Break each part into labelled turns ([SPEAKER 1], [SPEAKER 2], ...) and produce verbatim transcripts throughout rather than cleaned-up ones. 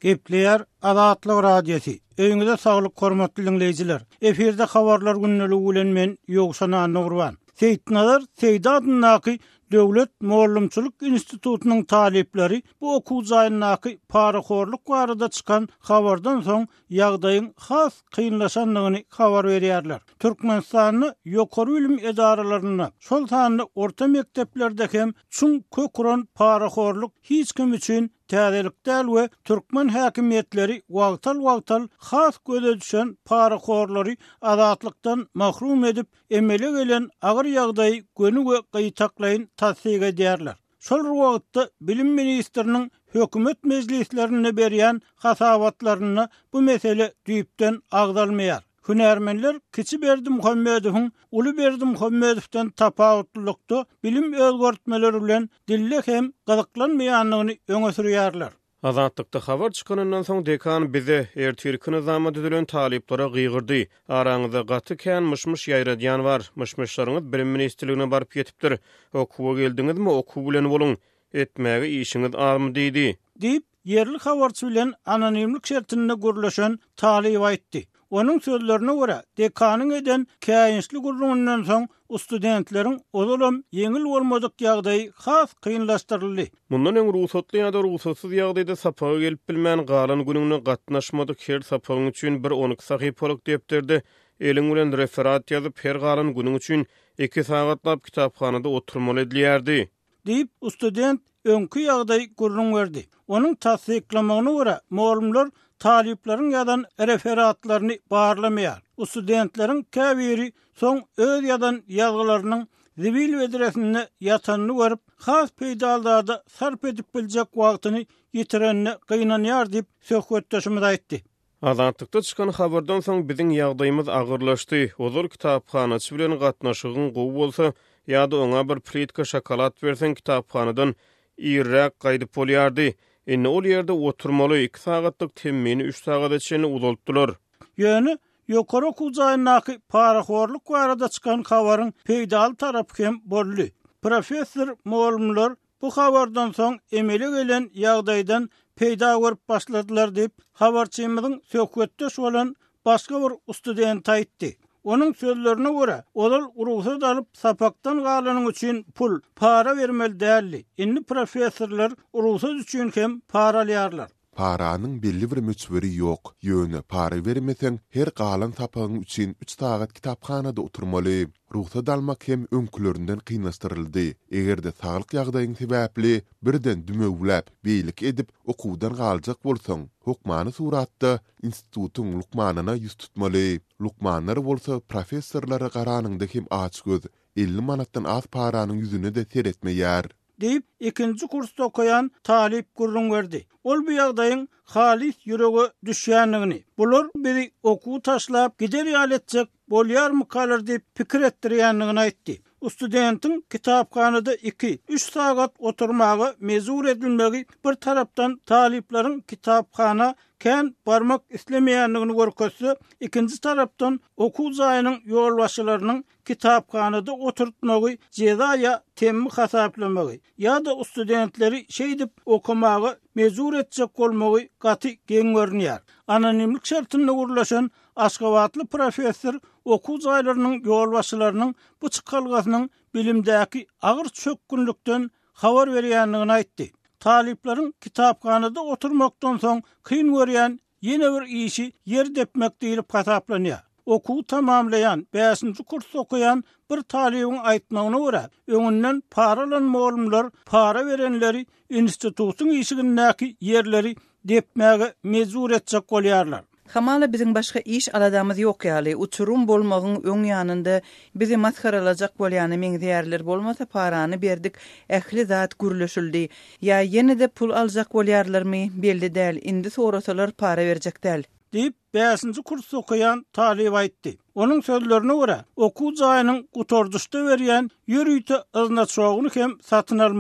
[SPEAKER 1] Gepleyer Azatlyk Radiosi. Öňüňizde saglyk hormatly dinleýijiler. Eferde habarlar günneligi bilen men Ýogşan Nurwan. Seyitnazar Seydadynaky Döwlet Mollumçylyk Institutunyň talipleri bu okuw jaýynyňky paraxorluk barada çykan habardan soň ýagdaýyň has kynlaşanlygyny habar berýärler. Türkmenistanyň ýokary bilim edaralaryna, şol sanly orta mekteplerde hem çuň köküren paraxorluk hiç kim üçin täzelik däl we türkmen häkimetleri wagtal-wagtal has göze düşen paraxorlary azatlykdan mahrum edip emele gelen agyr ýagdaýy gönü we gytaklaýyn tasdik edýärler. Şol wagtda bilim ministriniň hökümet mejlislerine berýän hasabatlaryny bu mesele düýpden agdalmaýar. Hünärmenler Kiçi Berdi Muhammedowyň Uly Berdi Muhammedowden tapawutlykda bilim özgörtmeleri bilen dille hem gyzyklanmaýanlygyny öňe sürýärler.
[SPEAKER 2] Azatlıkta habar çıkanından soň dekan bize ertirki nizama düzülen taliplara gıygırdy. Araňyzda gaty kän mışmış ýaýradýan bar. Mışmışlaryňyz bilim ministrligine barıp ýetipdir. Okuwa geldiňizmi, okuw bilen boluň. Etmäge işiňiz army diýdi.
[SPEAKER 1] Diýip yerli habarçy bilen anonimlik şertinde gürleşen talip aýtdy. Onun sözlerine göre dekanyň eden käýinçli gurrundan soň studentleriň ozalam yeňil bolmadyk ýagdaýy has kynlaşdyryldy.
[SPEAKER 2] Mundan öň ruhsatly ýa-da ruhsatsyz ýagdaýda sapaga gelip bilmän galan günüňe gatnaşmadyk her sapagyň üçin bir on iki sahypalyk depterde eliň bilen referat ýazyp her galan günüň üçin iki sagatlap kitaphanada oturmaly edilýärdi.
[SPEAKER 1] Diýip student öňkü ýagdaýy gurrun berdi. Onuň tasdiklamagyna göre muallimler talipleriň ýadan referatlaryny barlamaýar. Studentleriň käbiri soň öz ýadan ýazgylarynyň zibil wedresine ýatanyny görüp, has peýdallarda sarp edip biljek wagtyny ýitirenine gynanýar diýip söhbetdeşimiz aýtdy.
[SPEAKER 2] Azatlıkta çıkan habardan soň biziň ýagdaýymyz agyrlaşdy. Ozur kitapxanaçy bilen gatnaşygyň gowy bolsa, ýa-da oňa bir plitka şokolad bersen kitapxanadan ýerräk gaýdyp bolýardy. Enne ol ýerde oturmaly iki sagatlyk temmini üç sagata çeni uzaltdylar.
[SPEAKER 1] Ýöne ýokary okuw jaýynyňky paraxorluk barada çykan habaryň peýdal tarapy hem boldy. Professor muallimler bu habardan soň emele gelen ýagdaýdan peýda görüp başladylar diýip habarçymyzyň söhbetdeş bolan başga bir student aýtdy. Onun sözlerine göre olal ruhsat alıp sapaktan galanyň üçin pul, para vermeli däldi. Indi professorlar ruhsat üçin hem paralýarlar.
[SPEAKER 3] Paranyň belli bir müçberi ýok. Ýöne para vermesen her galan sapagyň üçin üç sagat kitaphanada oturmaly. Ruhsat almak hem öňkülerinden kynlaşdyryldy. Egerde saglyk ýagdaýyň sebäpli birden dümegläp beýlik edip okuwdan galjak bolsaň, hukmany suratda institutuň lukmanyna ýüz tutmaly. Lukmanlar bolsa professorlara garanyňda hem açgöz elli manatdan az paranyň ýüzüne de seretmeýär.
[SPEAKER 1] Deyip ikinci kursda okuyan talip gurrun verdi. Ol bu ýagdaýyň halis ýürege düşýänligini, bular biri okuw taşlap gider ýaletjek bolýarmy kalar diýip pikir etdirýänligini aýtdy. Studentiň kitaphanada iki üç sagat oturmagy mezur edilmegi bir tarapdan talipleriň kitaphana kän barmak islemeýänligini görkezse, ikinji tarapdan okuw jaýynyň ýolbaşçylarynyň kitaphanada oturtmagy jeza ýa temmi hasaplamagy ýa-da studentleri şeýdip okumagy mezur etjek bolmagy gaty geň görnýär. Anonimlik şertinde gurlaşan Aşgabatly professor okuw jaýlarynyň ýolbaşçylarynyň bu çykalgasynyň bilimdäki agyr çökkünlükden habar berýänligini aýtdy. Talipleriň kitaphanada oturmakdan soň kyn görýän ýene bir işi yer depmek diýilip hasaplanýar. Okuw tamamlayan, beşinci kurs okuyan bir talibiň aýtmagyna görä, öňünden paralan muallimler para verenleri institututyň işigindäki yerleri depmäge mezur etjek bolýarlar.
[SPEAKER 4] Hamala bizim başka iş aladamız yok ýaly. Uçurum bolmagyň öň ýanynda bizi maskaralajak bolýany meňzeýärler bolmasa parany berdik, ähli zat gürleşildi. Ya ýene de pul aljak bolýarlarmy belli däl. Indi sorasalar para berjek däl.
[SPEAKER 1] Diýip beşinci kurs okuyan talip aýtdy. Onun sözlerine göre okuw jaýynyň gutorduşda berýän ýürüýte aznaçogyny hem satyn almaly.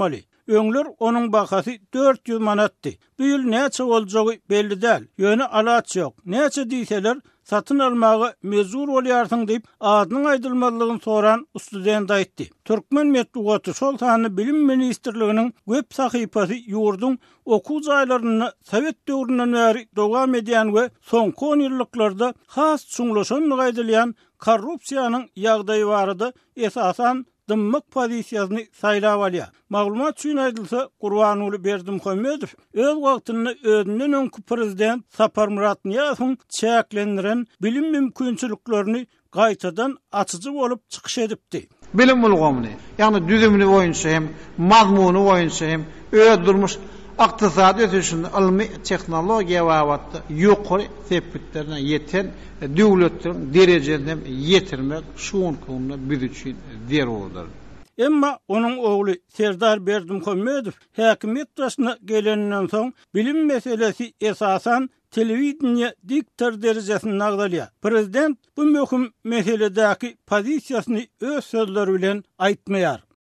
[SPEAKER 1] Öňler onuň bahasy dört yüz manatdy. Bu ýyl näçe boljagy belli däl. Ýöne alaç ýok. Näçe diýseler satyn almagy mezur bolýarsyň diýip adynyň aýdylmalygyny soran student aýtdy. Türkmen medeniýeti şol sany bilim ministrliginiň web sahypasy ýurdun okuw jaýlaryny Sowet döwründen bäri dowam edýän we soňky on ýyllyklarda has çuňlaşan gaýdylýan korrupsiýanyň ýagdaýy barady esasan dymyk pozisiýasyny saýlap alýar. Maglumat üçin aýdylsa, Gurbanuly Berdimhemmedow öz wagtyny özünden öňkü prezident Sapar Murat Niýazowyň çäklendiren bilim mümkinçiliklerini gaýtadan açyjy bolup çykyş edipdi.
[SPEAKER 5] Bilim ulgamyny, ýagny düzümini boýunça hem mazmuny boýunça hem öz durmuş iqtisad ösüşinde ilmi tehnologiýa wagtda ýokary sepetlerine ýeten döwletlerin derejelerini ýetirmek şuň konuda biz üçin zerurdur.
[SPEAKER 1] Emma onun oğlu Serdar Berdimhemmedow häkimet başyna gelenden soň bilim meselesi esasan telewiziýa diktor derejesinde agdalýar. Prezident bu möhüm meseledäki pozisiýasyny öz sözleri bilen aýtmaýar.